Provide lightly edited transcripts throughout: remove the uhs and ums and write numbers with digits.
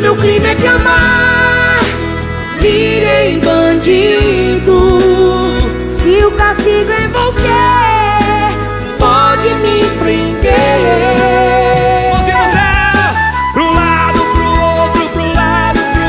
meu crime é te amar, virei bandido. Se o castigo é você, pode me prender. Mãozinha no céu, pro lado, pro outro, pro lado, pro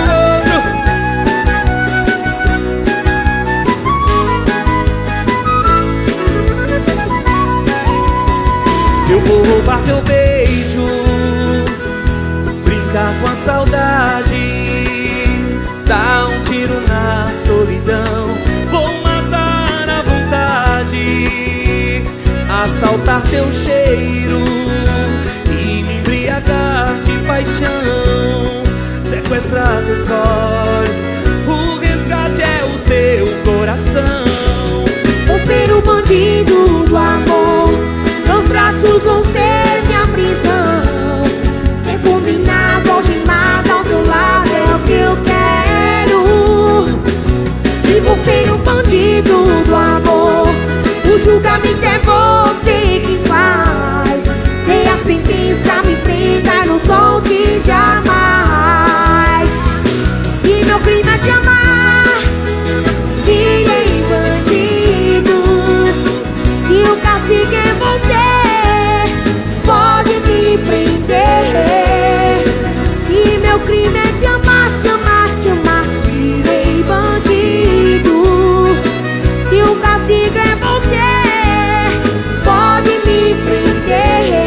outro. Eu vou roubar teu beijo, brincar com a saudade, dar um tiro na solidão, vou matar a vontade, assaltar teu cheiro e me embriagar de paixão, sequestrar teus olhos, o resgate é o seu coração. Vou ser o bandido do amor, seus braços vão ser minha prisão. Ser combinado, algemado ao teu lado é o que eu quero. E vou ser um bandido do amor, o julgamento é você quem faz. Dê a sentença, me prenda, não solte jamais. Se meu crime é te amar, virei bandido. Se o castigo é você, pode me prender. Se meu crime é te amar, te amar, te amar, virei bandido. Se o castigo é você, pode me prender.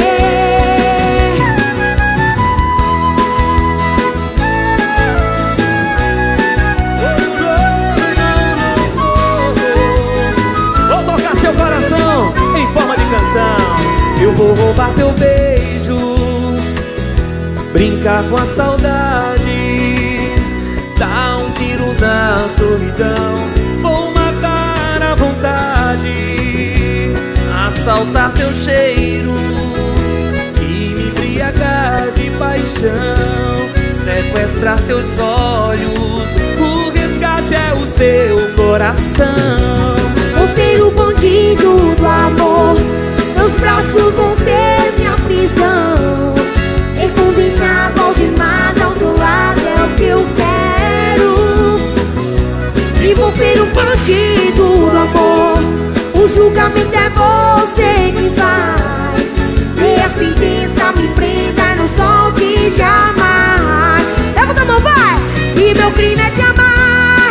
Vou tocar seu coração em forma de canção. Eu vou roubar teu beijo, brincar com a saudade, dar um tiro na solidão, vou matar a vontade, assaltar teu cheiro e me embriagar de paixão, sequestrar teus olhos, o resgate é o seu coração. Vou ser o bandido do amor, seus braços vão ser minha prisão. Ser condenado, algemado ao teu lado é o que eu quero. E vou ser um bandido do amor, o julgamento é você quem faz. Dê a sentença, me prenda, não solte jamais. Levanta a mão, vai! Se meu crime é te amar,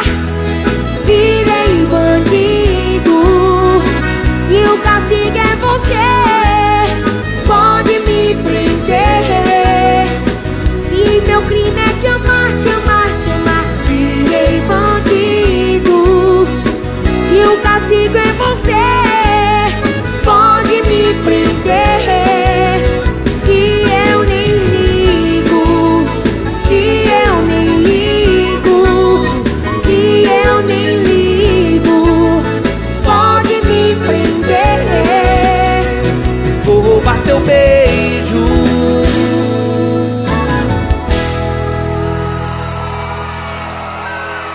virei bandido. Se o castigo é você,